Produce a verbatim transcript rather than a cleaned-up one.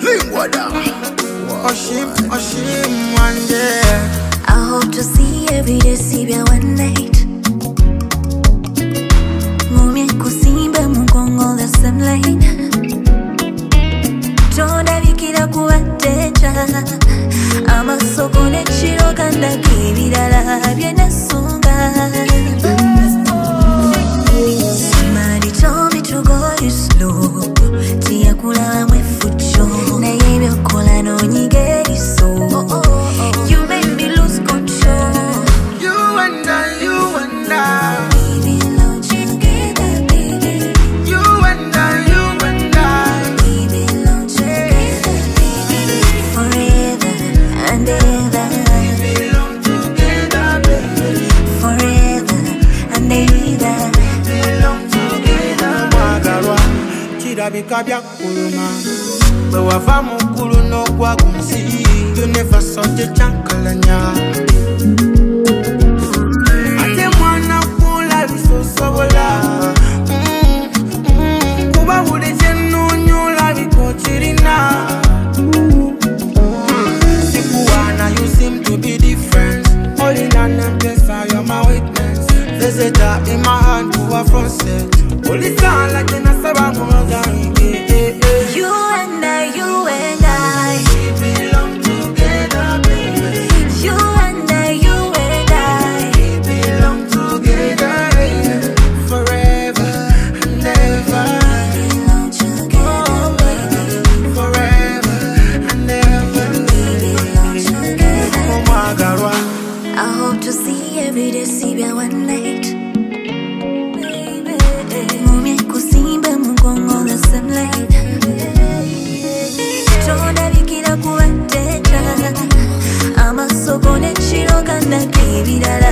Oshim, Oshim, one day. I hope to see every day, see you one night. Mumie kusimbe mungongo the same line. Tonda vikira kuwateja. Ama soko ne chiro kanda kibidala biene sunga. Somebody told me to go slow. Tia kula mwe fucho. Na yebe kola no nyigeri so. You made me lose control. You and I, you and I. We belong together, baby. You and I, you and I. We belong together, baby. Forever and ever. We belong together, baby. Forever and ever. We belong together. Magarwa, chirabika bya kuluma. Bwe wava mu ggulu n'ogwa ku nsi. You never saw the chankalanya. Ate mwana kula bisosobola. Mm, mm, kuba buli kye nnonyola biko kirina. Sikuwana, you seem to be different. All in an empesa, you're my witness. Visitor in my hand to a front set. Only sound like in a sabah. You and I, you and I. We belong together, baby. You and I, you and I. We belong together, yeah. Forever and ever. We belong together, baby. Forever and ever. We belong together. Oh my God, I hope to see every day, see you one night. Mumie kusimbe mungongo the same line. Tonda vikira kuwateja. Ama soko ne chiro kanda kibidala.